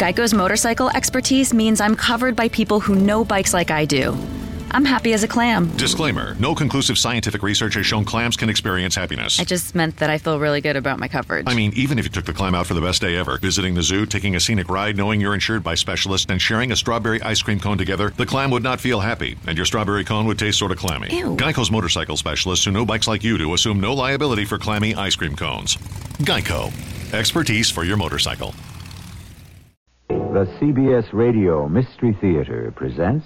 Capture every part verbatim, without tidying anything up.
Geico's motorcycle expertise means I'm covered by people who know bikes like I do. I'm happy as a clam. Disclaimer. No conclusive scientific research has shown clams can experience happiness. I just meant that I feel really good about my coverage. I mean, even if you took the clam out for the best day ever, visiting the zoo, taking a scenic ride, knowing you're insured by specialists, and sharing a strawberry ice cream cone together, the clam would not feel happy, and your strawberry cone would taste sort of clammy. Ew. Geico's motorcycle specialists who know bikes like you do assume no liability for clammy ice cream cones. Geico. Expertise for your motorcycle. The C B S Radio Mystery Theater presents...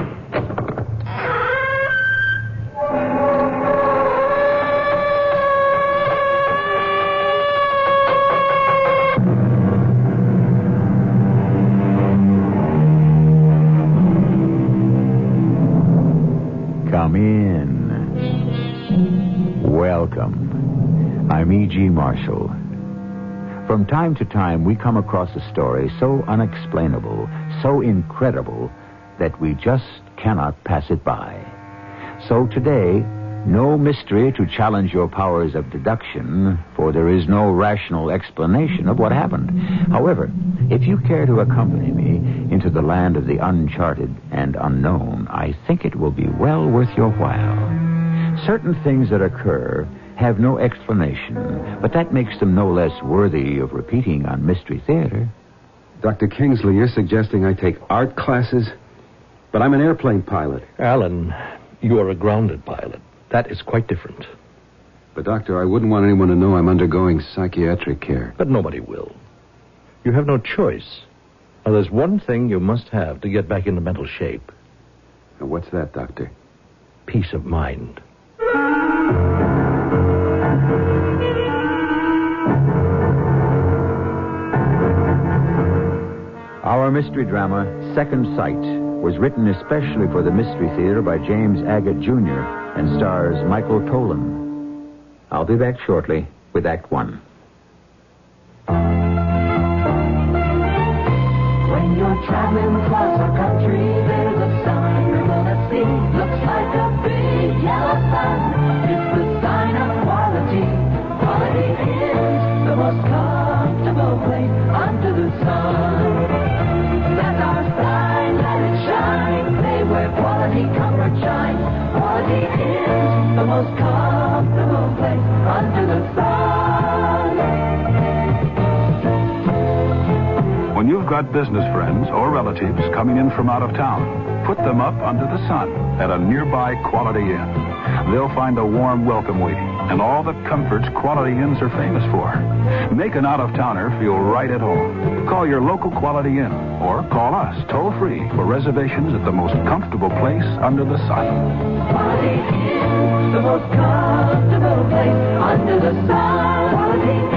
Come in. Welcome. I'm E G. Marshall. From time to time, we come across a story so unexplainable, so incredible, that we just cannot pass it by. So today, no mystery to challenge your powers of deduction, for there is no rational explanation of what happened. However, if you care to accompany me into the land of the uncharted and unknown, I think it will be well worth your while. Certain things that occur have no explanation, but that makes them no less worthy of repeating on Mystery Theater. Doctor Kingsley, you're suggesting I take art classes? But I'm an airplane pilot. Alan, you are a grounded pilot. That is quite different. But, Doctor, I wouldn't want anyone to know I'm undergoing psychiatric care. But nobody will. You have no choice. Now, there's one thing you must have to get back into mental shape. And what's that, Doctor? Peace of mind. Our mystery drama, Second Sight, was written especially for the Mystery Theater by James Agate Junior and stars Michael Tolan. I'll be back shortly with Act One. When you're traveling across the country, there's a sign you're gonna see. Looks like a big yellow sun. It's the sign of quality. Quality is the most comfortable place under the sun. That's our sign, let it shine. Say where quality, comfort shines. Quality is the most comfortable place under the sun. When you've got business friends or relatives coming in from out of town, put them up under the sun at a nearby Quality Inn. They'll find a warm welcome waiting and all the comforts Quality Inns are famous for. Make an out-of-towner feel right at home. Call your local Quality Inn or call us toll-free for reservations at the most comfortable place under the sun. Quality is the most comfortable place under the sun. Quality is.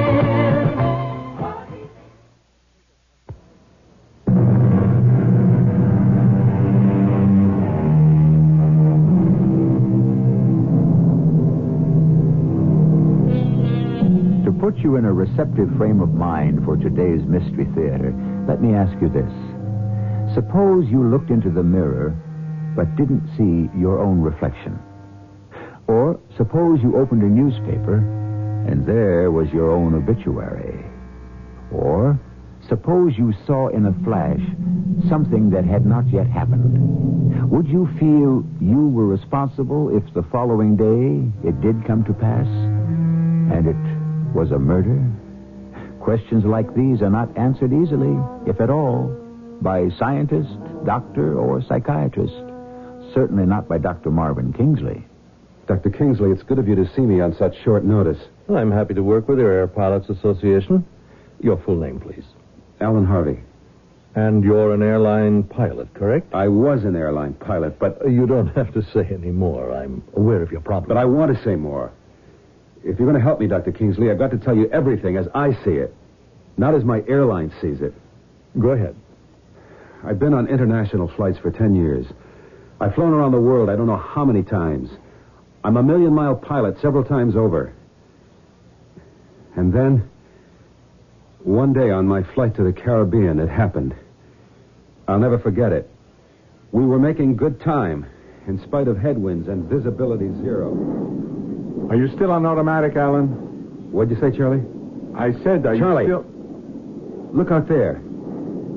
To put you in a receptive frame of mind for today's Mystery Theater, let me ask you this. Suppose you looked into the mirror but didn't see your own reflection. Or suppose you opened a newspaper and there was your own obituary. Or suppose you saw in a flash something that had not yet happened. Would you feel you were responsible if the following day it did come to pass and it was a murder? Questions like these are not answered easily, if at all, by scientist, doctor, or psychiatrist. Certainly not by Doctor Marvin Kingsley. Doctor Kingsley, it's good of you to see me on such short notice. Well, I'm happy to work with your Air Pilots Association. Your full name, please. Alan Harvey. And you're an airline pilot, correct? I was an airline pilot, but... You don't have to say any more. I'm aware of your problem. But I want to say more. If you're going to help me, Doctor Kingsley, I've got to tell you everything as I see it, not as my airline sees it. Go ahead. I've been on international flights for ten years. I've flown around the world I don't know how many times. I'm a million-mile pilot several times over. And then, one day on my flight to the Caribbean, it happened. I'll never forget it. We were making good time, in spite of headwinds and visibility zero. Are you still on automatic, Alan? What'd you say, Charlie? I said, are Charlie, you still... look out there.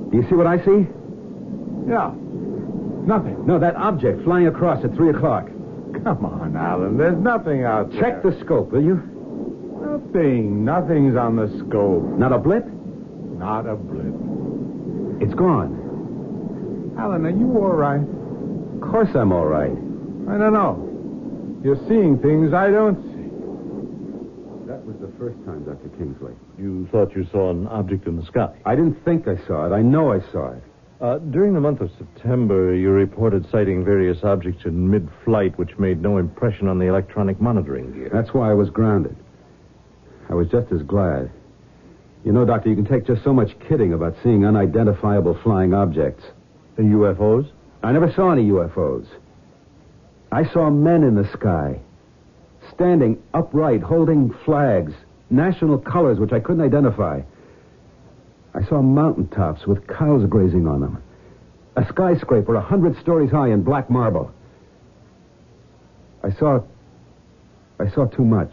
Do you see what I see? Yeah. Nothing. No, that object flying across at three o'clock. Come on, Alan. There's nothing out there. Check the scope, will you? Nothing. Nothing's on the scope. Not a blip? Not a blip. It's gone. Alan, are you all right? Of course I'm all right. I don't know. You're seeing things I don't see. That was the first time, Doctor Kingsley. You thought you saw an object in the sky. I didn't think I saw it. I know I saw it. Uh, during the month of September, you reported sighting various objects in mid-flight which made no impression on the electronic monitoring gear. That's why I was grounded. I was just as glad. You know, Doctor, you can take just so much kidding about seeing unidentifiable flying objects. The U F Os? I never saw any U F Os. I saw men in the sky, standing upright, holding flags, national colors which I couldn't identify. I saw mountaintops with cows grazing on them. A skyscraper a hundred stories high in black marble. I saw... I saw too much.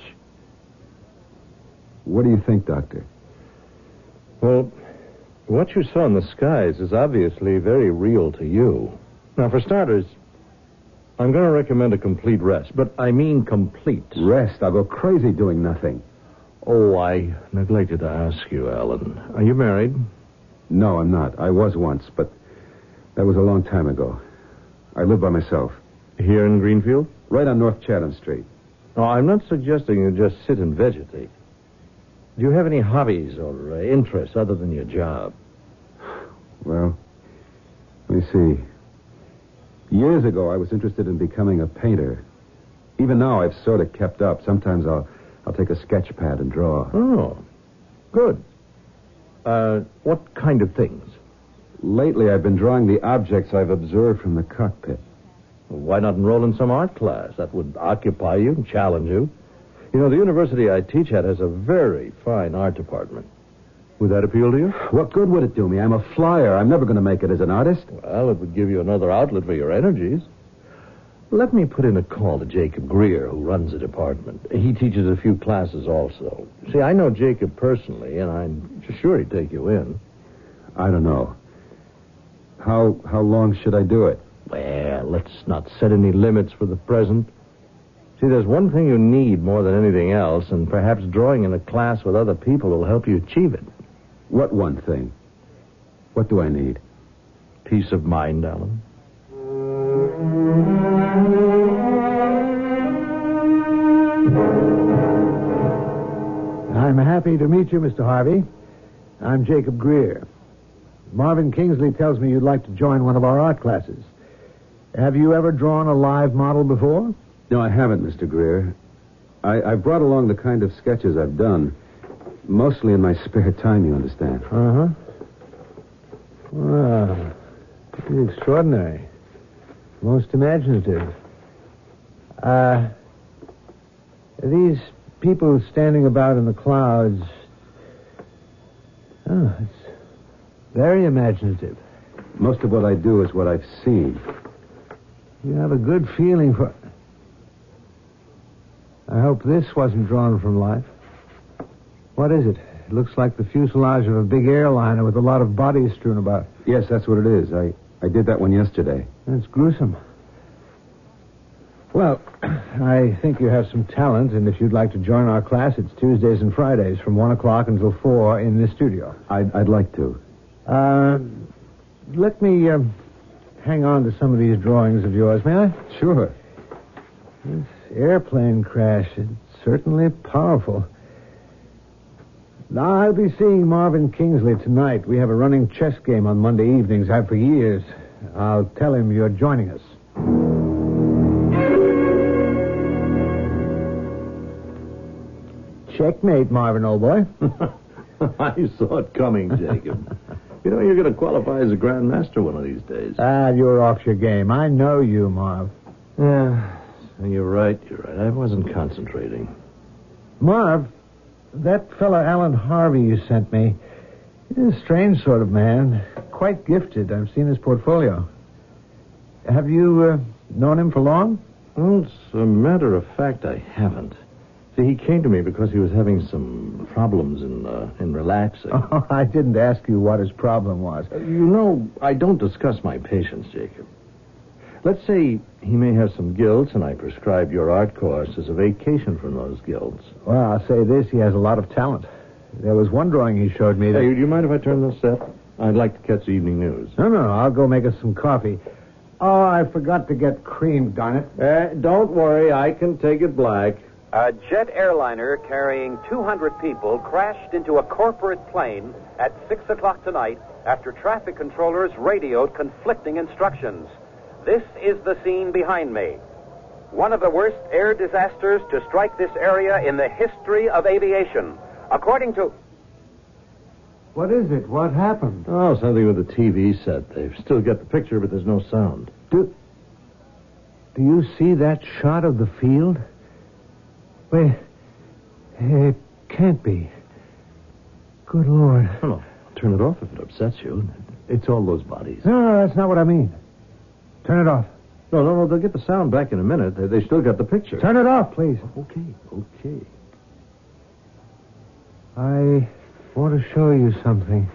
What do you think, Doctor? Well, what you saw in the skies is obviously very real to you. Now, for starters, I'm going to recommend a complete rest, but I mean complete. Rest? I'll go crazy doing nothing. Oh, I neglected to ask you, Alan. Are you married? No, I'm not. I was once, but that was a long time ago. I live by myself. Here in Greenfield? Right on North Chatham Street. No, I'm not suggesting you just sit and vegetate. Do you have any hobbies or uh, interests other than your job? Well, let me see. Years ago, I was interested in becoming a painter. Even now, I've sort of kept up. Sometimes I'll I'll take a sketch pad and draw. Oh, good. Uh, what kind of things? Lately, I've been drawing the objects I've observed from the cockpit. Well, why not enroll in some art class? That would occupy you and challenge you. You know, the university I teach at has a very fine art department. Would that appeal to you? What good would it do me? I'm a flyer. I'm never going to make it as an artist. Well, it would give you another outlet for your energies. Let me put in a call to Jacob Greer, who runs the department. He teaches a few classes also. See, I know Jacob personally, and I'm sure he'd take you in. I don't know. How how long should I do it? Well, let's not set any limits for the present. See, there's one thing you need more than anything else, and perhaps drawing in a class with other people will help you achieve it. What one thing? What do I need? Peace of mind, Alan. I'm happy to meet you, Mister Harvey. I'm Jacob Greer. Marvin Kingsley tells me you'd like to join one of our art classes. Have you ever drawn a live model before? No, I haven't, Mister Greer. I, I've brought along the kind of sketches I've done. Mostly in my spare time, you understand. Uh-huh. Well, pretty extraordinary. Most imaginative. Uh, these people standing about in the clouds... Oh, it's very imaginative. Most of what I do is what I've seen. You have a good feeling for... I hope this wasn't drawn from life. What is it? It looks like the fuselage of a big airliner with a lot of bodies strewn about. Yes, that's what it is. I, I did that one yesterday. That's gruesome. Well, I think you have some talent, and if you'd like to join our class, it's Tuesdays and Fridays from one o'clock until four in this studio. I'd, I'd like to. Uh, let me um, hang on to some of these drawings of yours, may I? Sure. This airplane crash, it's certainly powerful. Now, I'll be seeing Marvin Kingsley tonight. We have a running chess game on Monday evenings. Have for years. I'll tell him you're joining us. Checkmate, Marvin, old boy. I saw it coming, Jacob. You know, you're going to qualify as a grandmaster one of these days. Ah, you're off your game. I know you, Marv. Yeah, you're right, you're right. I wasn't concentrating. Marv, that fellow Alan Harvey you sent me, he's a strange sort of man. Quite gifted. I've seen his portfolio. Have you uh, known him for long? Well, as a matter of fact, I haven't. See, he came to me because he was having some problems in uh, in relaxing. Oh, I didn't ask you what his problem was. Uh, you know, I don't discuss my patients, Jacob. Let's say he may have some guilt, and I prescribe your art course as a vacation from those guilts. Well, I'll say this. He has a lot of talent. There was one drawing he showed me that... Hey, do you mind if I turn this set? I'd like to catch the evening news. No, no, I'll go make us some coffee. Oh, I forgot to get cream, darn it. Uh, don't worry, I can take it black. A jet airliner carrying two hundred people crashed into a corporate plane at six o'clock tonight after traffic controllers radioed conflicting instructions. This is the scene behind me. One of the worst air disasters to strike this area in the history of aviation. According to... What is it? What happened? Oh, something with the T V set. They've still got the picture, but there's no sound. Do, do you see that shot of the field? Wait, it can't be. Good Lord. Oh, no. Turn it off if it upsets you. It's all those bodies. No, no, that's not what I mean. Turn it off. No, no, no, they'll get the sound back in a minute. They, they still got the picture. Turn it off, please. Okay, okay. I want to show you something.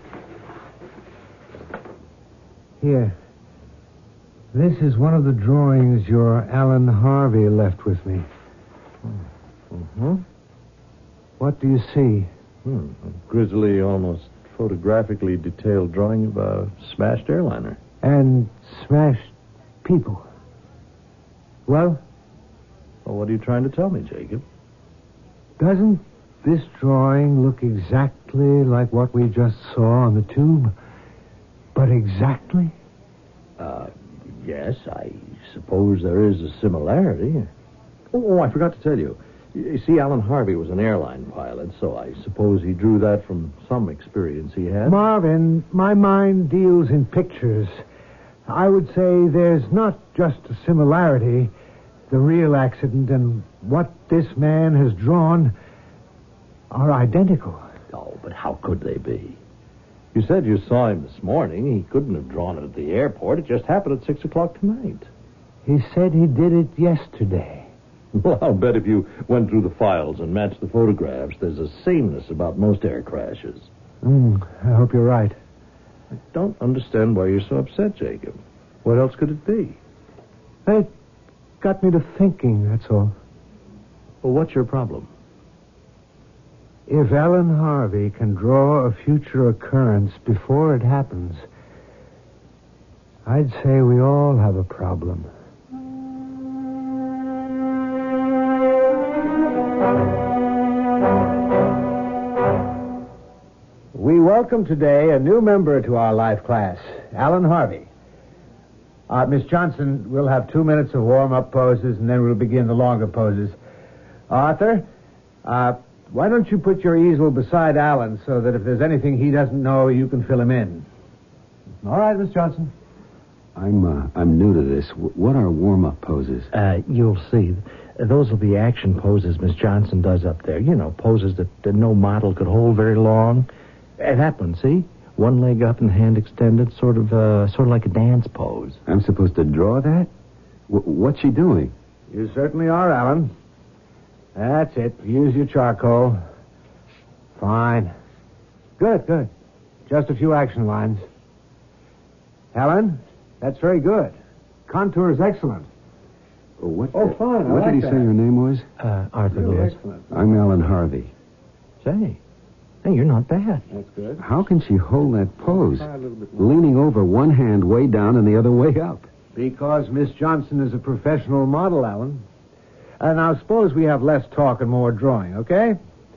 Here. This is one of the drawings your Alan Harvey left with me. Mm-hmm. What do you see? Hmm. A grisly, almost photographically detailed drawing of a smashed airliner. And smashed people. Well? Well, what are you trying to tell me, Jacob? Doesn't this drawing look exactly like what we just saw on the tube? But exactly? Uh, yes, I suppose there is a similarity. Oh, I forgot to tell you. You see, Alan Harvey was an airline pilot, so I suppose he drew that from some experience he had. Marvin, my mind deals in pictures. I would say there's not just a similarity. The real accident and what this man has drawn are identical. Oh, but how could they be? You said you saw him this morning. He couldn't have drawn it at the airport. It just happened at six o'clock tonight. He said he did it yesterday. Well, I'll bet if you went through the files and matched the photographs, there's a sameness about most air crashes. Mm, I hope you're right. I don't understand why you're so upset, Jacob. What else could it be? It got me to thinking, that's all. Well, what's your problem? If Alan Harvey can draw a future occurrence before it happens, I'd say we all have a problem. We welcome today a new member to our life class, Alan Harvey. Uh, Miss Johnson, we'll have two minutes of warm-up poses, and then we'll begin the longer poses. Arthur, uh, why don't you put your easel beside Alan so that if there's anything he doesn't know, you can fill him in. All right, Miss Johnson. I'm uh, I'm new to this. W- what are warm-up poses? Uh, you'll see. Those will be action poses Miss Johnson does up there. You know, poses that, that no model could hold very long. Uh, that one, see? One leg up and hand extended, sort of uh, sort of like a dance pose. I'm supposed to draw that? W- what's she doing? You certainly are, Alan. That's it. Use your charcoal. Fine. Good, good. Just a few action lines. Alan, that's very good. Contour is excellent. Oh, what Oh, the- fine, I What like did he that. say your name was? Uh, Arthur Really Lewis. excellent. I'm Alan Harvey. Say, hey, you're not bad. That's good. How can she hold that pose? Try a little bit more. Leaning over, one hand way down and the other way up. Because Miss Johnson is a professional model, Alan. Uh, now, suppose we have less talk and more drawing, okay?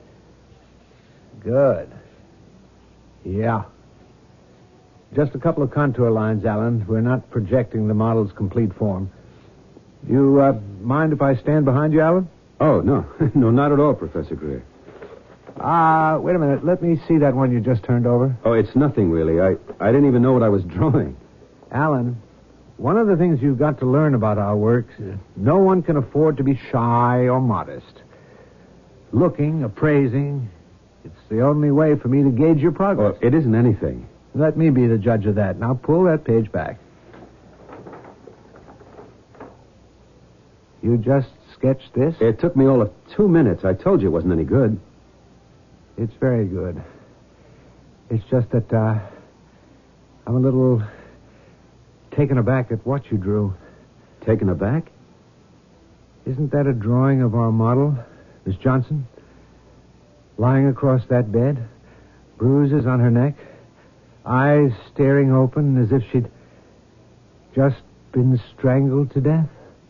Good. Yeah. Just a couple of contour lines, Alan. We're not projecting the model's complete form. You uh, mind if I stand behind you, Alan? Oh, no. No, not at all, Professor Greer. Ah, uh, wait a minute. Let me see that one you just turned over. Oh, it's nothing, really. I, I didn't even know what I was drawing. Alan, one of the things you've got to learn about our work is no one can afford to be shy or modest. Looking, appraising, it's the only way for me to gauge your progress. Oh, it isn't anything. Let me be the judge of that. Now pull that page back. You just sketch this? It took me all of two minutes. I told you it wasn't any good. It's very good. It's just that, uh, I'm a little taken aback at what you drew. Taken aback? Isn't that a drawing of our model, Miss Johnson? Lying across that bed, bruises on her neck, eyes staring open as if she'd just been strangled to death.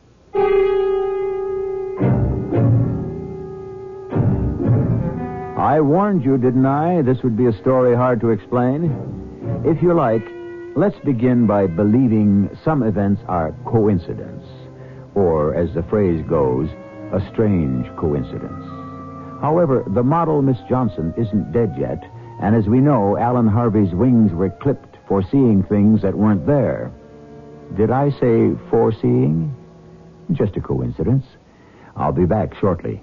I warned you, didn't I? This would be a story hard to explain. If you like, let's begin by believing some events are coincidence, or, as the phrase goes, a strange coincidence. However, the model, Miss Johnson, isn't dead yet, and as we know, Alan Harvey's wings were clipped for seeing things that weren't there. Did I say foreseeing? Just a coincidence. I'll be back shortly.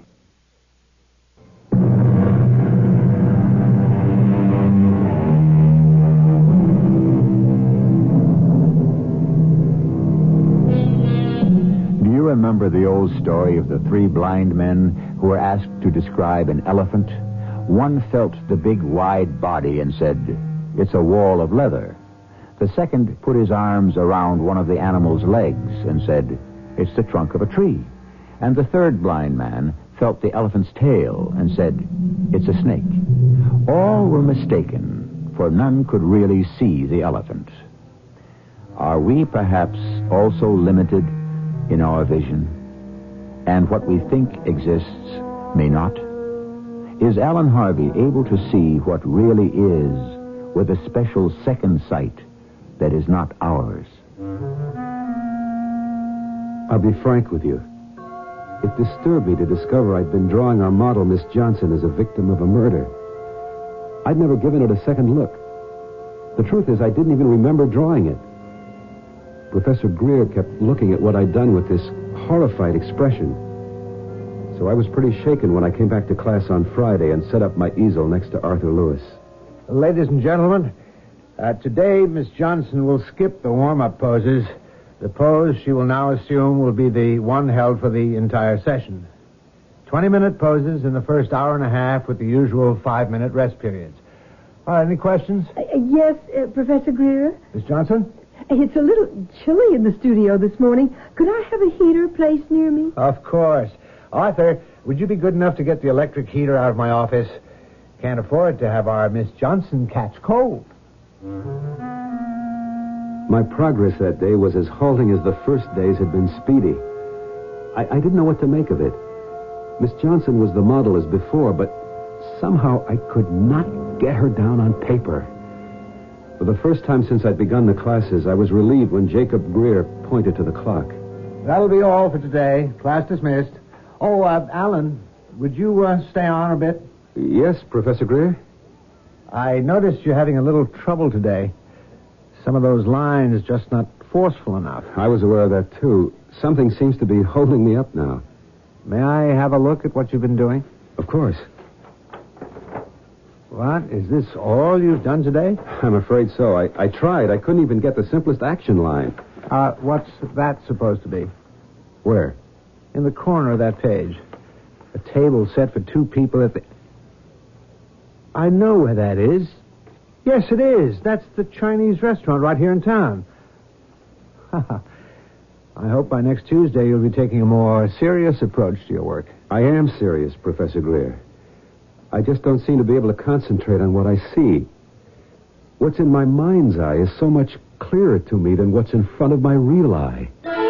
Do you remember the old story of the three blind men who were asked to describe an elephant? One felt the big, wide body and said, "It's a wall of leather." The second put his arms around one of the animal's legs and said, "It's the trunk of a tree." And the third blind man felt the elephant's tail and said, "It's a snake." All were mistaken, for none could really see the elephant. Are we perhaps also limited in our vision? And what we think exists may not? Is Alan Harvey able to see what really is with a special second sight that is not ours? I'll be frank with you. It disturbed me to discover I'd been drawing our model, Miss Johnson, as a victim of a murder. I'd never given it a second look. The truth is, I didn't even remember drawing it. Professor Greer kept looking at what I'd done with this horrified expression. So I was pretty shaken when I came back to class on Friday and set up my easel next to Arthur Lewis. Ladies and gentlemen, uh, today Miss Johnson will skip the warm-up poses. The pose she will now assume will be the one held for the entire session. Twenty-minute poses in the first hour and a half with the usual five-minute rest periods. All right, any questions? Uh, yes, uh, Professor Greer? Miss Johnson? It's a little chilly in the studio this morning. Could I have a heater placed near me? Of course. Arthur, would you be good enough to get the electric heater out of my office? Can't afford to have our Miss Johnson catch cold. My progress that day was as halting as the first days had been speedy. I, I didn't know what to make of it. Miss Johnson was the model as before, but somehow I could not get her down on paper. For the first time since I'd begun the classes, I was relieved when Jacob Greer pointed to the clock. That'll be all for today. Class dismissed. Oh, uh, Alan, would you uh, stay on a bit? Yes, Professor Greer? I noticed you're having a little trouble today. Some of those lines just not forceful enough. I was aware of that, too. Something seems to be holding me up now. May I have a look at what you've been doing? Of course. What? Is this all you've done today? I'm afraid so. I, I tried. I couldn't even get the simplest action line. Uh, what's that supposed to be? Where? In the corner of that page. A table set for two people at the... I know where that is. Yes, it is. That's the Chinese restaurant right here in town. I hope by next Tuesday you'll be taking a more serious approach to your work. I am serious, Professor Greer. I just don't seem to be able to concentrate on what I see. What's in my mind's eye is so much clearer to me than what's in front of my real eye.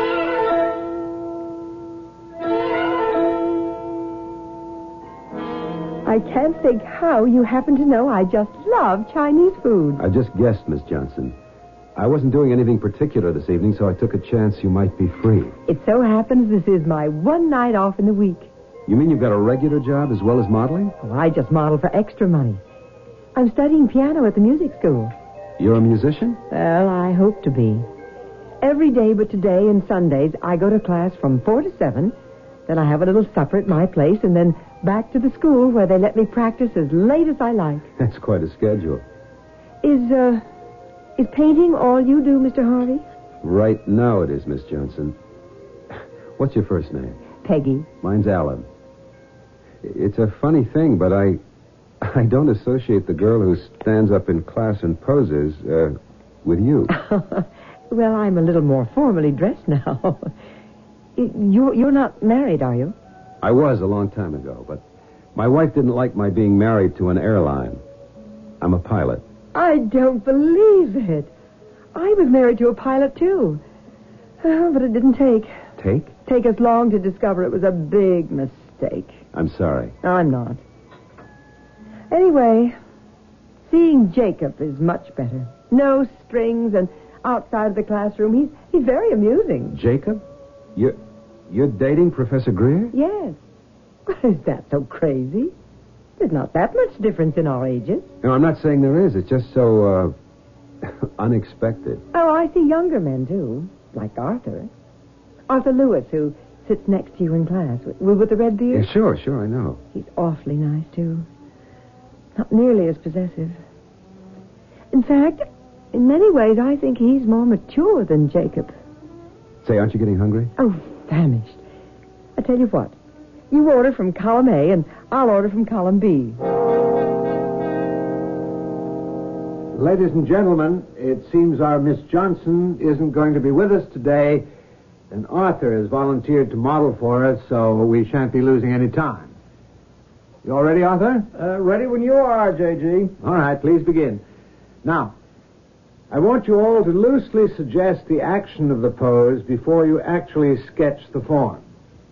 I can't think how you happen to know I just love Chinese food. I just guessed, Miss Johnson. I wasn't doing anything particular this evening, so I took a chance you might be free. It so happens this is my one night off in the week. You mean you've got a regular job as well as modeling? Well, I just model for extra money. I'm studying piano at the music school. You're a musician? Well, I hope to be. Every day but today and Sundays, I go to class from four to seven. Then I have a little supper at my place, and then back to the school where they let me practice as late as I like. That's quite a schedule. Is, uh, is painting all you do, Mister Harvey? Right now it is, Miss Johnson. What's your first name? Peggy. Mine's Alan. It's a funny thing, but I I don't associate the girl who stands up in class and poses uh, with you. Well, I'm a little more formally dressed now. you, you're not married, are you? I was a long time ago, but my wife didn't like my being married to an airline. I'm a pilot. I don't believe it. I was married to a pilot, too. Oh, but it didn't take. Take? Take us long to discover it was a big mistake. I'm sorry. I'm not. Anyway, seeing Jacob is much better. No strings and outside of the classroom. He's he's very amusing. Jacob? You're, you're dating Professor Greer? Yes. Is that so crazy? There's not that much difference in our ages. No, I'm not saying there is. It's just so, uh, unexpected. Oh, I see younger men, too. Like Arthur. Arthur Lewis, who sits next to you in class. With, with the red beard? Yeah, sure, sure, I know. He's awfully nice, too. Not nearly as possessive. In fact, in many ways, I think he's more mature than Jacob. Say, aren't you getting hungry? Oh, famished. I tell you what. You order from column A, and I'll order from column B. Ladies and gentlemen, it seems our Miss Johnson isn't going to be with us today, and Arthur has volunteered to model for us, so we shan't be losing any time. You all ready, Arthur? Uh, ready when you are, J G. All right, please begin. Now, I want you all to loosely suggest the action of the pose before you actually sketch the form.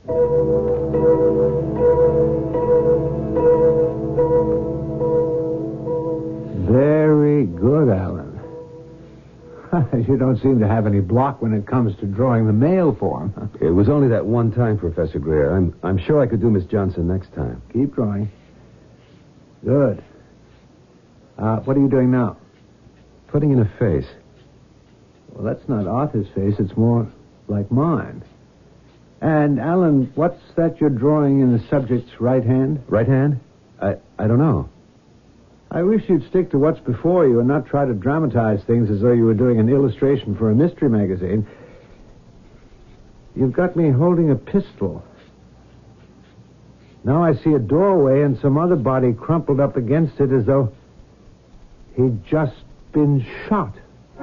Very good, Alan. You don't seem to have any block when it comes to drawing the male form. It was only that one time, Professor Greer. I'm I'm sure I could do Miss Johnson next time. Keep drawing. Good. Uh, what are you doing now? Putting in a face. Well, that's not Arthur's face. It's more like mine. And, Alan, what's that you're drawing in the subject's right hand? Right hand? I I don't know. I wish you'd stick to what's before you and not try to dramatize things as though you were doing an illustration for a mystery magazine. You've got me holding a pistol. Now I see a doorway and some other body crumpled up against it as though he'd just been shot.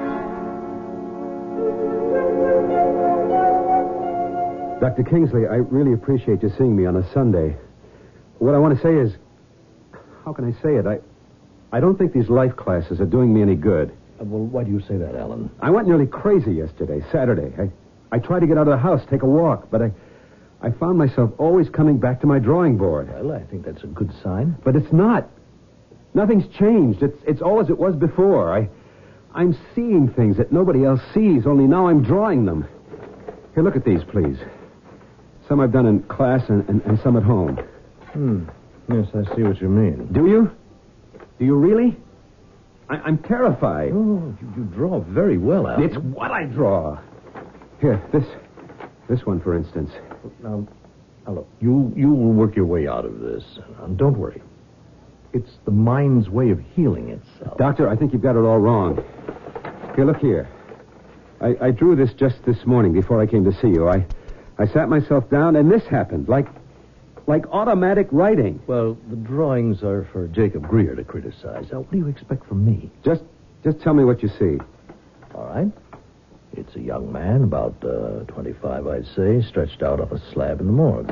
Doctor Kingsley, I really appreciate you seeing me on a Sunday. What I want to say is, how can I say it? I, I don't think these life classes are doing me any good. Uh, well, why do you say that, Alan? I went nearly crazy yesterday, Saturday. I, I tried to get out of the house, take a walk, but I, I found myself always coming back to my drawing board. Well, I think that's a good sign. But it's not. Nothing's changed. It's it's all as it was before. I, I'm seeing things that nobody else sees, only now I'm drawing them. Here, look at these, please. Some I've done in class and, and, and some at home. Hmm. Yes, I see what you mean. Do you? Do you really? I, I'm terrified. Oh, you, you draw very well, Alan. It's what I draw. Here, this this one, for instance. Now, now look, you, you will work your way out of this. And don't worry. It's the mind's way of healing itself. Doctor, I think you've got it all wrong. Here, look here. I, I drew this just this morning before I came to see you. I, I sat myself down, and this happened, like... Like automatic writing. Well, the drawings are for Jacob Greer to criticize. Now, what do you expect from me? Just just tell me what you see. All right. It's a young man, about uh, twenty-five, I'd say, stretched out on a slab in the morgue.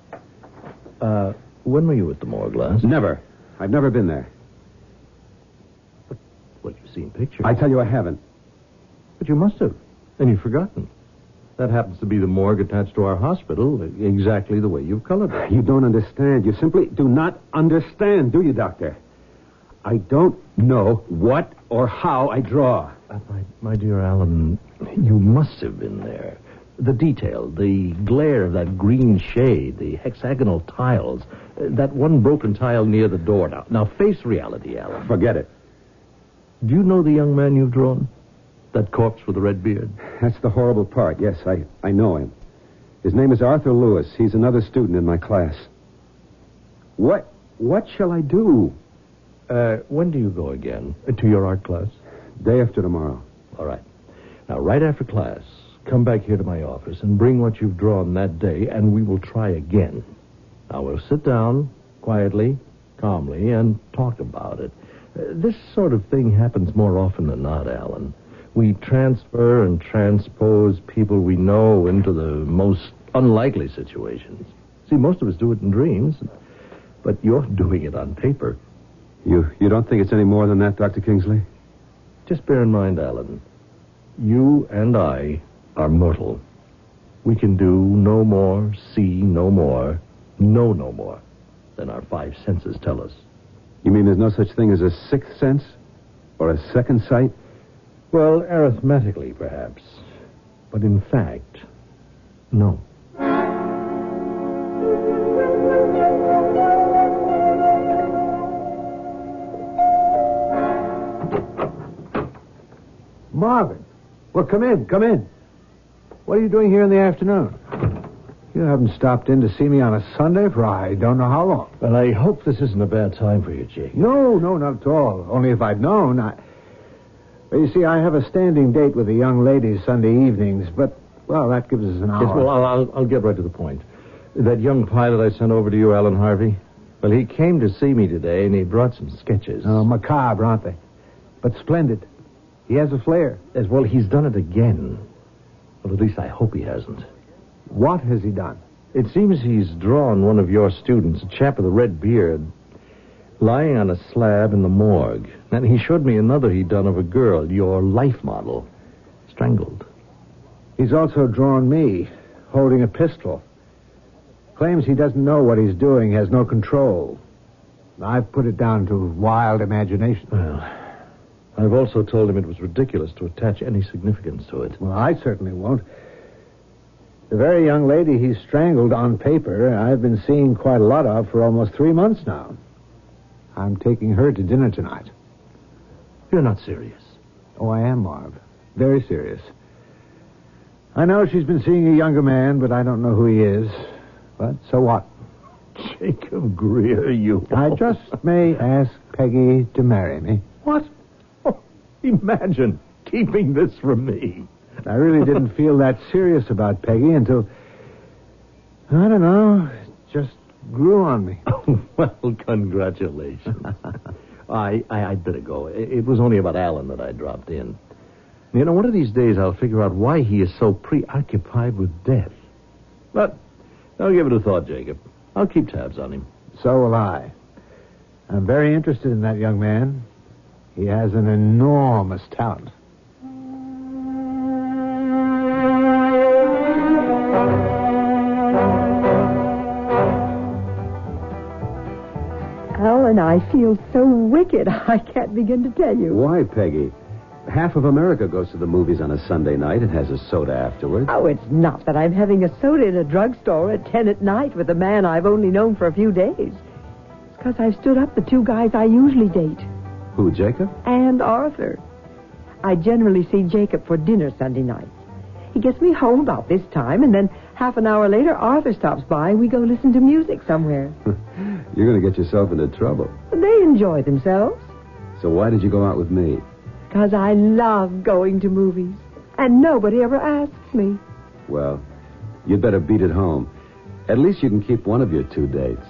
Uh, when were you at the morgue last? Never. I've never been there. But, well, you've seen pictures. I tell you I haven't. But you must have. And you've forgotten. That happens to be the morgue attached to our hospital, exactly the way you've colored it. You don't understand. You simply do not understand, do you, Doctor? I don't know what or how I draw. Uh, my, my dear Alan, you must have been there. The detail, the glare of that green shade, the hexagonal tiles, uh, that one broken tile near the door. Now, now face reality, Alan. Forget it. Do you know the young man you've drawn? That corpse with the red beard? That's the horrible part. Yes, I, I know him. His name is Arthur Lewis. He's another student in my class. What what shall I do? Uh, when do you go again? Uh, to your art class? Day after tomorrow. All right. Now, right after class, come back here to my office and bring what you've drawn that day, and we will try again. Now, we'll sit down quietly, calmly, and talk about it. Uh, this sort of thing happens more often than not, Alan. We transfer and transpose people we know into the most unlikely situations. See, most of us do it in dreams, but you're doing it on paper. You you don't think it's any more than that, Doctor Kingsley? Just bear in mind, Alan, you and I are mortal. We can do no more, see no more, know no more than our five senses tell us. You mean there's no such thing as a sixth sense? Or a second sight? Well, arithmetically, perhaps. But in fact, no. Marvin. Well, come in, come in. What are you doing here in the afternoon? You haven't stopped in to see me on a Sunday for I don't know how long. Well, I hope this isn't a bad time for you, Jake. No, no, not at all. Only if I'd known. I... Well, you see, I have a standing date with the young ladies Sunday evenings, but, well, that gives us an hour. Yes, well, I'll, I'll, I'll get right to the point. That young pilot I sent over to you, Alan Harvey, well, he came to see me today, and he brought some sketches. Oh, macabre, aren't they? But splendid. He has a flair. As well, he's done it again. Well, at least I hope he hasn't. What has he done? It seems he's drawn one of your students, a chap with a red beard, lying on a slab in the morgue. And he showed me another he'd done of a girl, your life model, strangled. He's also drawn me, holding a pistol. Claims he doesn't know what he's doing, has no control. I've put it down to wild imagination. Well, I've also told him it was ridiculous to attach any significance to it. Well, I certainly won't. The very young lady he strangled on paper, I've been seeing quite a lot of for almost three months now. I'm taking her to dinner tonight. You're not serious. Oh, I am, Marv. Very serious. I know she's been seeing a younger man, but I don't know who he is. But so what? Jacob Greer, you... I just may ask Peggy to marry me. What? Oh, imagine keeping this from me. I really didn't feel that serious about Peggy until, I don't know, it just grew on me. Oh, well, congratulations. I, I, I'd better go. It, it was only about Alan that I dropped in. You know, one of these days I'll figure out why he is so preoccupied with death. But I'll give it a thought, Jacob. I'll keep tabs on him. So will I. I'm very interested in that young man. He has an enormous talent. Alan, I feel so wicked, I can't begin to tell you. Why, Peggy? Half of America goes to the movies on a Sunday night and has a soda afterwards. Oh, it's not that I'm having a soda in a drugstore at ten at night with a man I've only known for a few days. It's because I've stood up the two guys I usually date. Who, Jacob? And Arthur. I generally see Jacob for dinner Sunday nights. He gets me home about this time, and then half an hour later, Arthur stops by and we go listen to music somewhere. You're going to get yourself into trouble. They enjoy themselves. So why did you go out with me? Because I love going to movies. And nobody ever asks me. Well, you'd better beat it home. At least you can keep one of your two dates.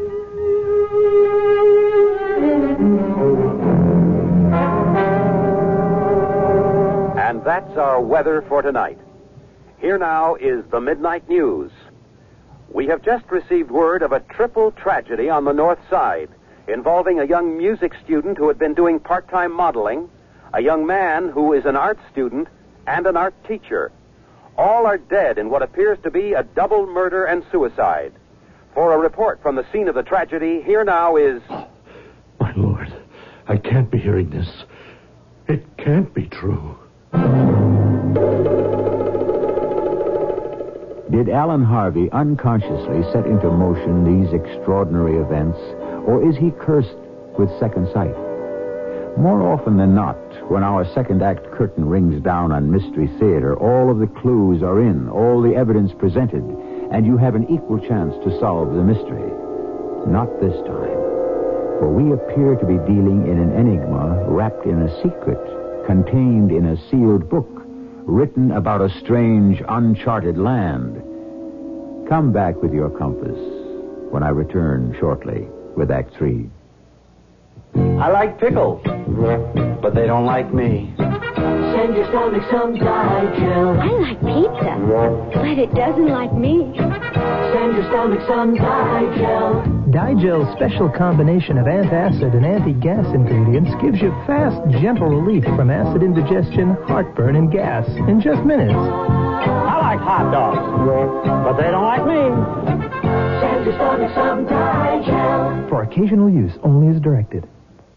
And that's our weather for tonight. Here now is the Midnight News. We have just received word of a triple tragedy on the North Side involving a young music student who had been doing part-time modeling, a young man who is an art student, and an art teacher. All are dead in what appears to be a double murder and suicide. For a report from the scene of the tragedy, here now is... Oh, my Lord, I can't be hearing this. It can't be true. Did Alan Harvey unconsciously set into motion these extraordinary events, or is he cursed with second sight? More often than not, when our second act curtain rings down on Mystery Theater, all of the clues are in, all the evidence presented, and you have an equal chance to solve the mystery. Not this time, for we appear to be dealing in an enigma wrapped in a secret, contained in a sealed book, written about a strange, uncharted land. Come back with your compass when I return shortly with Act Three. I like pickles, but they don't like me. Send your stomach some Digel. I like pizza, but it doesn't like me. Send your stomach some Digel. Digel's special combination of antacid and anti-gas ingredients gives you fast, gentle relief from acid indigestion, heartburn, and gas in just minutes. I like hot dogs, but they don't like me. Send your stomach some Digel. For occasional use only as directed.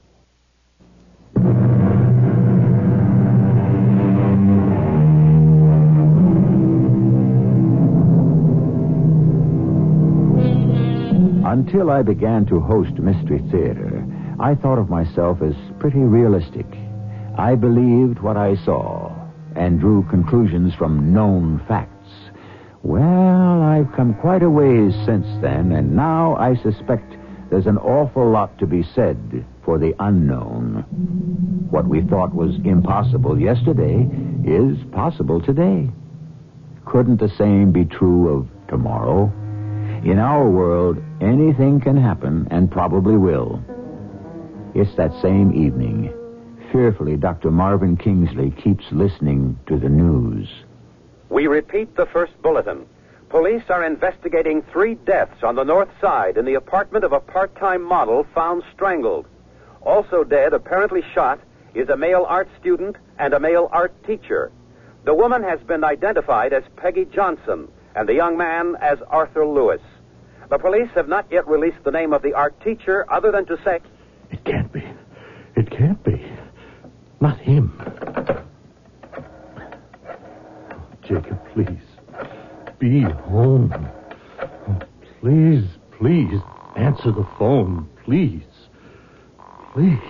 Until I began to host Mystery Theater, I thought of myself as pretty realistic. I believed what I saw and drew conclusions from known facts. Well, I've come quite a ways since then, and now I suspect there's an awful lot to be said for the unknown. What we thought was impossible yesterday is possible today. Couldn't the same be true of tomorrow? In our world, anything can happen and probably will. It's that same evening. Fearfully, Doctor Marvin Kingsley keeps listening to the news. We repeat the first bulletin. Police are investigating three deaths on the north side in the apartment of a part-time model found strangled. Also dead, apparently shot, is a male art student and a male art teacher. The woman has been identified as Peggy Johnson, and the young man as Arthur Lewis. The police have not yet released the name of the art teacher other than to say... It can't be. It can't be. Not him. Jacob, please. Be home. Oh, please, please, answer the phone. Please. Please.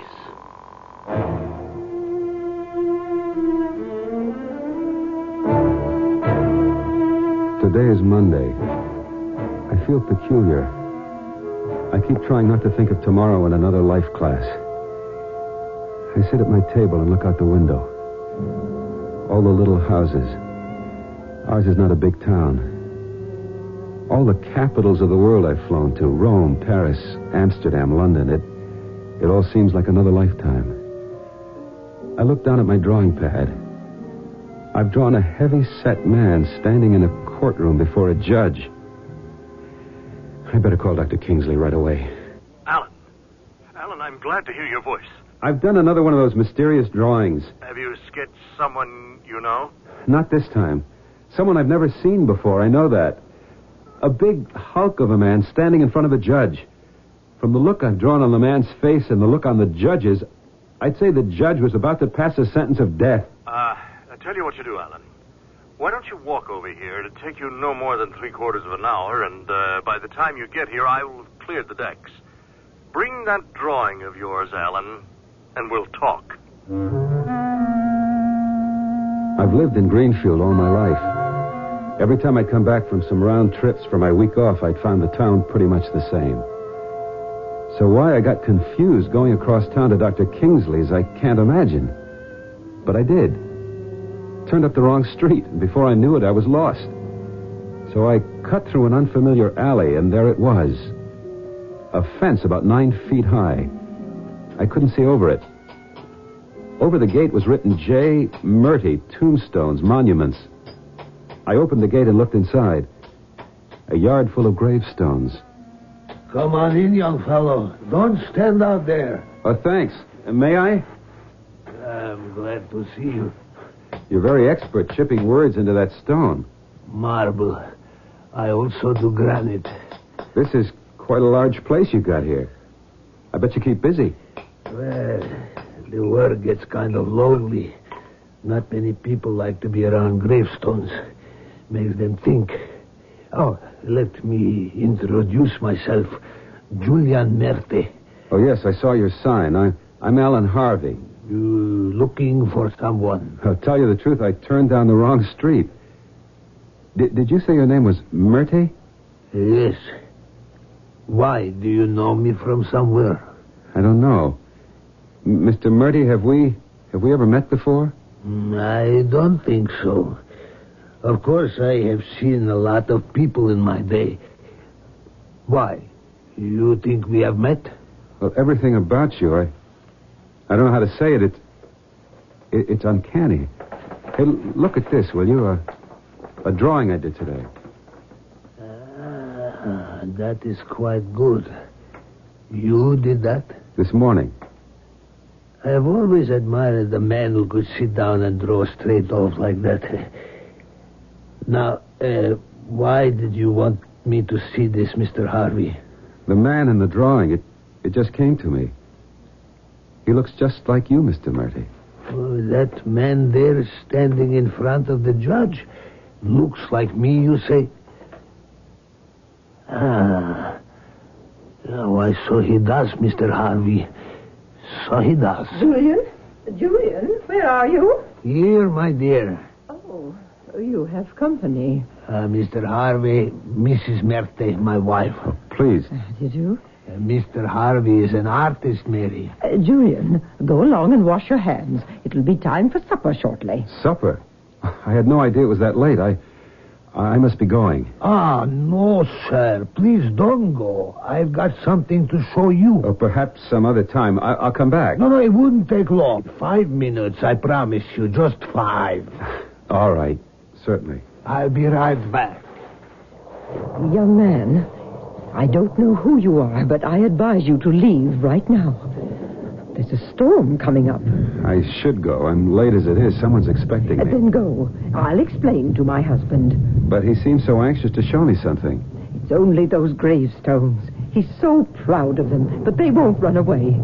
Today is Monday. I feel peculiar. I keep trying not to think of tomorrow in another life class. I sit at my table and look out the window. All the little houses. Ours is not a big town. All the capitals of the world I've flown to, Rome, Paris, Amsterdam, London, it, it all seems like another lifetime. I look down at my drawing pad. I've drawn a heavy-set man standing in a courtroom before a judge. I better call Doctor Kingsley right away. Alan. Alan, I'm glad to hear your voice. I've done another one of those mysterious drawings. Have you sketched someone you know? Not this time. Someone I've never seen before, I know that. A big hulk of a man standing in front of a judge. From the look I've drawn on the man's face and the look on the judge's, I'd say the judge was about to pass a sentence of death. Uh, I'll tell you what you do, Alan. Why don't you walk over here? It'll take you no more than three quarters of an hour, and uh, by the time you get here, I will have cleared the decks. Bring that drawing of yours, Alan, and we'll talk. I've lived in Greenfield all my life. Every time I'd come back from some round trips for my week off, I'd found the town pretty much the same. So why I got confused going across town to Doctor Kingsley's, I can't imagine. But I did. Turned up the wrong street, and before I knew it, I was lost. So I cut through an unfamiliar alley, and there it was. A fence about nine feet high. I couldn't see over it. Over the gate was written J. Murty, Tombstones, Monuments. I opened the gate and looked inside. A yard full of gravestones. Come on in, young fellow. Don't stand out there. Oh, thanks. Uh, may I? I'm glad to see you. You're very expert chipping words into that stone. Marble. I also do granite. This is quite a large place you got here. I bet you keep busy. Well, the work gets kind of lonely. Not many people like to be around gravestones. Makes them think. Oh, let me introduce myself. Julian Merte. Oh, yes, I saw your sign. I, I'm Alan Harvey. You looking for someone? I'll tell you the truth, I turned down the wrong street. Did, did you say your name was Merte? Yes. Why? Do you know me from somewhere? I don't know. M- Mister Merte, have we have we ever met before? Mm, I don't think so. Of course, I have seen a lot of people in my day. Why? You think we have met? Well, everything about you, I... I don't know how to say it. It, it it's uncanny. Hey, look at this, will you? A, a drawing I did today. Ah, that is quite good. You did that? This morning. I have always admired the man who could sit down and draw straight off like that. Now, uh, why did you want me to see this, Mister Harvey? The man in the drawing, it, it just came to me. He looks just like you, Mister Murty. Oh, that man there standing in front of the judge looks like me, you say? Ah. Oh, why, so he does, Mister Harvey. So he does. Julian? Julian, where are you? Here, my dear. Oh, you have company. Uh, Mister Harvey, Missus Merte, my wife. Oh, please. Did you? Uh, Mister Harvey is an artist, Mary. Uh, Julian, go along and wash your hands. It'll be time for supper shortly. Supper? I had no idea it was that late. I I must be going. Ah, no, sir. Please don't go. I've got something to show you. Or perhaps some other time. I, I'll come back. No, no, it wouldn't take long. Five minutes, I promise you. Just five. All right. Certainly. I'll be right back. Young man, I don't know who you are, but I advise you to leave right now. There's a storm coming up. I should go. I'm late as it is. Someone's expecting Uh, me. then go. I'll explain to my husband. But he seems so anxious to show me something. It's only those gravestones. He's so proud of them, but they won't run away.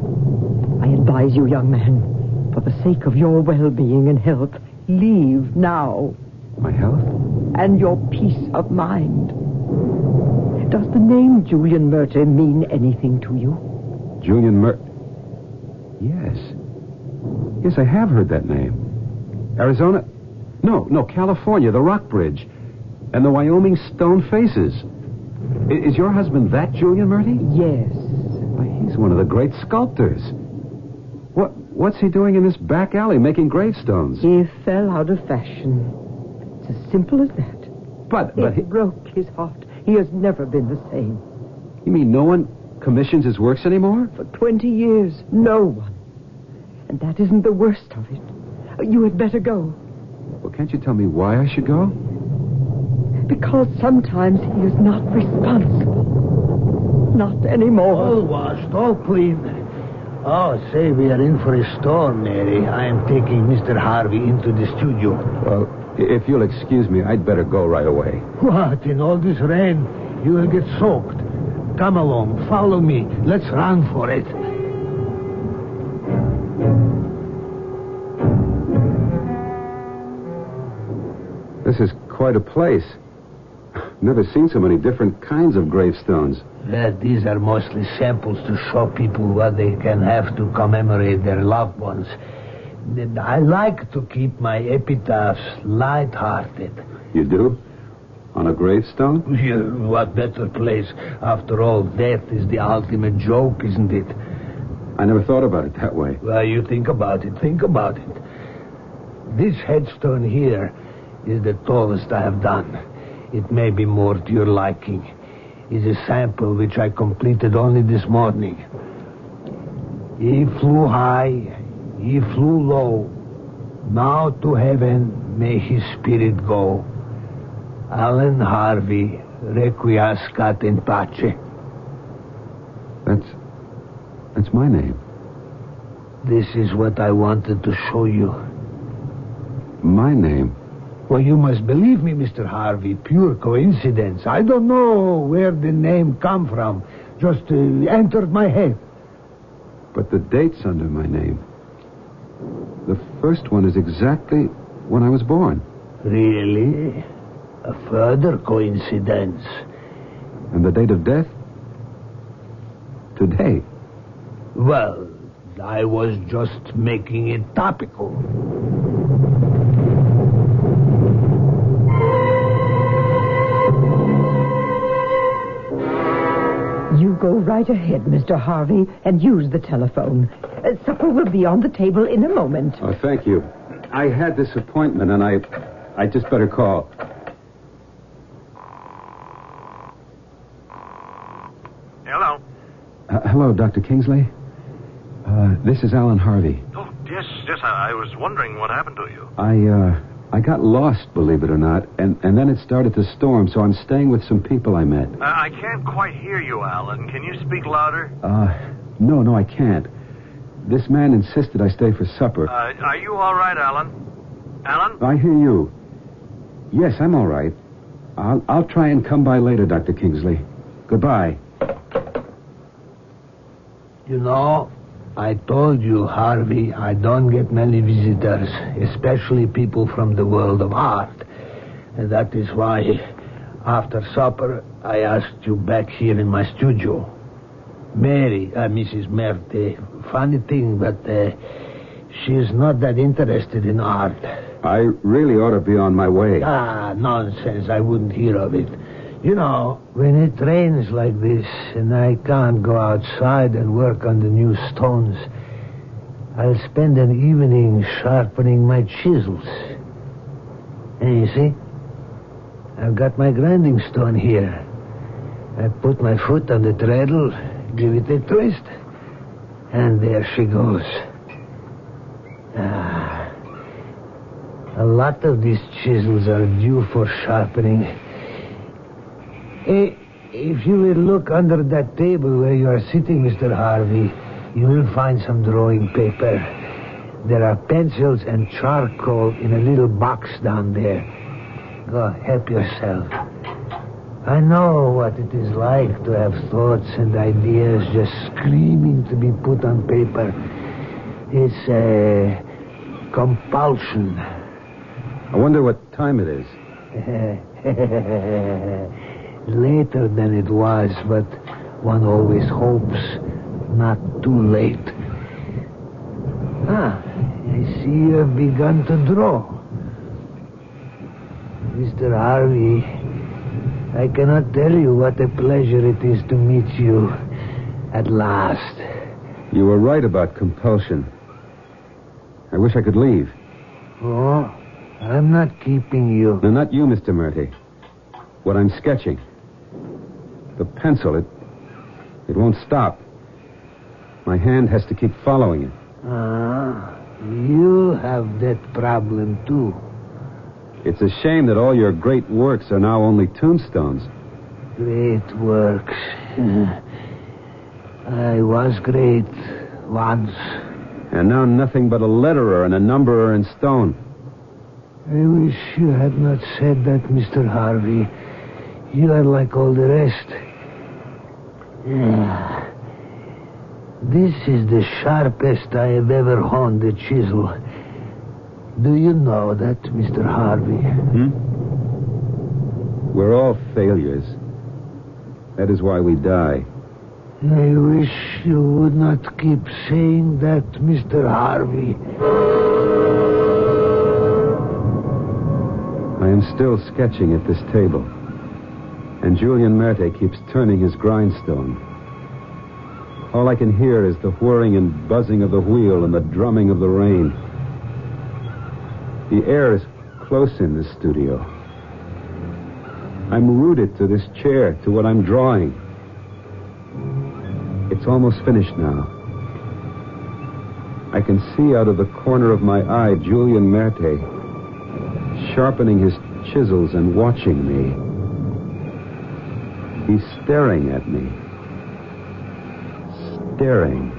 I advise you, young man, for the sake of your well-being and health, leave now. My health? And your peace of mind. Does the name Julian Murter mean anything to you? Julian Mur... Yes. Yes, I have heard that name. Arizona? No, no, California, the Rock Bridge. And the Wyoming Stone Faces. I- is your husband that Julian Murty? Yes. Why, he's one of the great sculptors. What? What's he doing in this back alley making gravestones? He fell out of fashion. It's as simple as that. But, but it he... broke his heart. He has never been the same. You mean no one commissions his works anymore? For twenty years, no one. And that isn't the worst of it. You had better go. Well, can't you tell me why I should go? Because sometimes he is not responsible. Not anymore. All washed, all clean. Oh, say, we are in for a storm, Mary. I am taking Mister Harvey into the studio. Well, if you'll excuse me, I'd better go right away. What? In all this rain, you will get soaked. Come along, follow me. Let's run for it. This is quite a place. Never seen so many different kinds of gravestones. Yeah, these are mostly samples to show people what they can have to commemorate their loved ones. I like to keep my epitaphs light-hearted. You do? On a gravestone? Yeah, what better place? After all, death is the ultimate joke, isn't it? I never thought about it that way. Well, you think about it. Think about it. This headstone here is the tallest I have done. It may be more to your liking. It's a sample which I completed only this morning. He flew high, he flew low. Now to heaven may his spirit go. Alan Harvey, requiescat in pace. That's... that's my name. This is what I wanted to show you. My name? Well, you must believe me, Mister Harvey. Pure coincidence. I don't know where the name come from. Just uh, entered my head. But the date's under my name. The first one is exactly when I was born. Really? A further coincidence. And the date of death? Today. Well, I was just making it topical. You go right ahead, Mister Harvey, and use the telephone. Uh, supper will be on the table in a moment. Oh, thank you. I had this appointment, and I, I just better call. Hello. Uh, hello, Doctor Kingsley. Uh, this is Alan Harvey. Oh, yes, yes. I, I was wondering what happened to you. I, uh, I got lost, believe it or not, and, and then it started to storm, so I'm staying with some people I met. Uh, I can't quite hear you, Alan. Can you speak louder? Uh, no, no, I can't. This man insisted I stay for supper. Uh, are you all right, Alan? Alan? I hear you. Yes, I'm all right. I'll, I'll try and come by later, Doctor Kingsley. Goodbye. You know, I told you, Harvey, I don't get many visitors, especially people from the world of art. And that is why, after supper, I asked you back here in my studio. Mary, uh, Missus Merte, funny thing, but uh, she's not that interested in art. I really ought to be on my way. Ah, nonsense. I wouldn't hear of it. You know, when it rains like this and I can't go outside and work on the new stones, I'll spend an evening sharpening my chisels. And you see, I've got my grinding stone here. I put my foot on the treadle, give it a twist, and there she goes. Ah, a lot of these chisels are due for sharpening. Hey, if you will look under that table where you are sitting, Mister Harvey, you will find some drawing paper. There are pencils and charcoal in a little box down there. Go, help yourself. I know what it is like to have thoughts and ideas just screaming to be put on paper. It's a compulsion. I wonder what time it is. Later than it was, but one always hopes not too late. Ah, I see you have begun to draw. Mister Harvey, I cannot tell you what a pleasure it is to meet you at last. You were right about compulsion. I wish I could leave. Oh, I'm not keeping you. No, not you, Mister Murty. What I'm sketching. The pencil, it... it won't stop. My hand has to keep following it. Ah, you have that problem, too. It's a shame that all your great works are now only tombstones. Great works. I was great once. And now nothing but a letterer and a numberer in stone. I wish you had not said that, Mister Harvey. You are like all the rest. Yeah. This is the sharpest I have ever honed a chisel. Do you know that, Mister Harvey? Hmm? We're all failures. That is why we die. I wish you would not keep saying that, Mister Harvey. I am still sketching at this table. And Julian Merte keeps turning his grindstone. All I can hear is the whirring and buzzing of the wheel and the drumming of the rain. The air is close in this studio. I'm rooted to this chair, to what I'm drawing. It's almost finished now. I can see out of the corner of my eye Julian Merte sharpening his chisels and watching me. He's staring at me. Staring.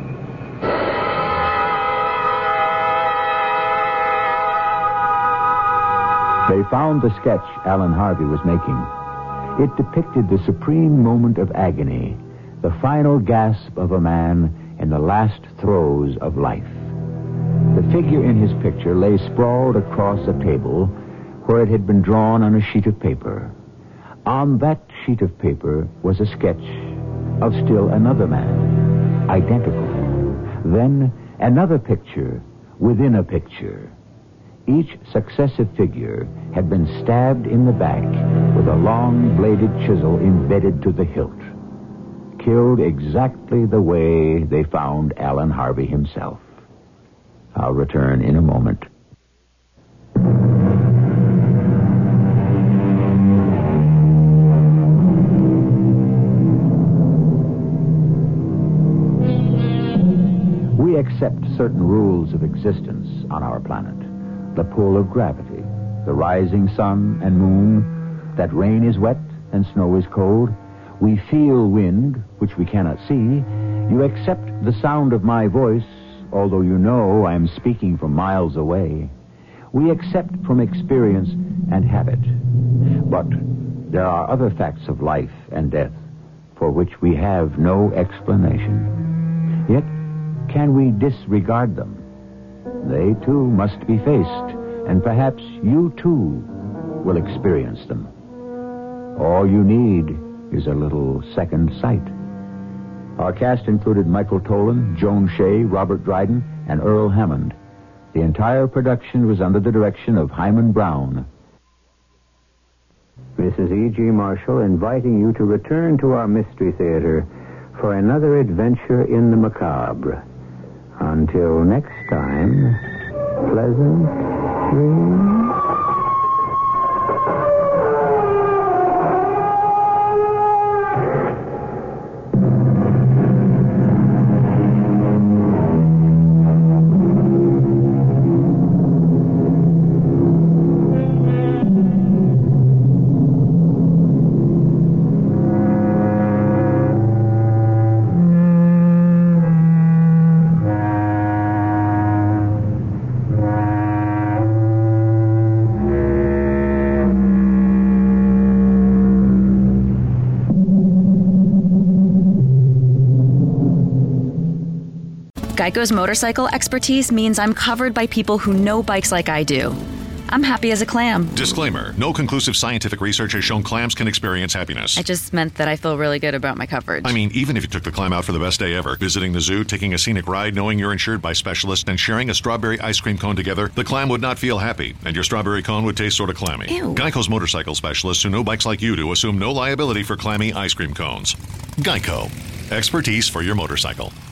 They found the sketch Alan Harvey was making. It depicted the supreme moment of agony, the final gasp of a man in the last throes of life. The figure in his picture lay sprawled across a table where it had been drawn on a sheet of paper. On that sheet of paper was a sketch of still another man, identical. Then another picture within a picture. Each successive figure had been stabbed in the back with a long-bladed chisel embedded to the hilt. Killed exactly the way they found Alan Harvey himself. I'll return in a moment. certain rules of existence on our planet. The pull of gravity, the rising sun and moon, that rain is wet and snow is cold. We feel wind, which we cannot see. You accept the sound of my voice, although you know I am speaking from miles away. We accept from experience and habit. But there are other facts of life and death for which we have no explanation. Yet, can we disregard them? They, too, must be faced, and perhaps you, too, will experience them. All you need is a little second sight. Our cast included Michael Tolan, Joan Shea, Robert Dryden, and Earl Hammond. The entire production was under the direction of Hyman Brown. Missus E G. Marshall inviting you to return to our Mystery Theater for another adventure in the macabre. Until next time, pleasant dreams. Geico's motorcycle expertise means I'm covered by people who know bikes like I do. I'm happy as a clam. Disclaimer. No conclusive scientific research has shown clams can experience happiness. I just meant that I feel really good about my coverage. I mean, even if you took the clam out for the best day ever, visiting the zoo, taking a scenic ride, knowing you're insured by specialists, and sharing a strawberry ice cream cone together, the clam would not feel happy, and your strawberry cone would taste sort of clammy. Ew. Geico's motorcycle specialists who know bikes like you do assume no liability for clammy ice cream cones. Geico. Expertise for your motorcycle.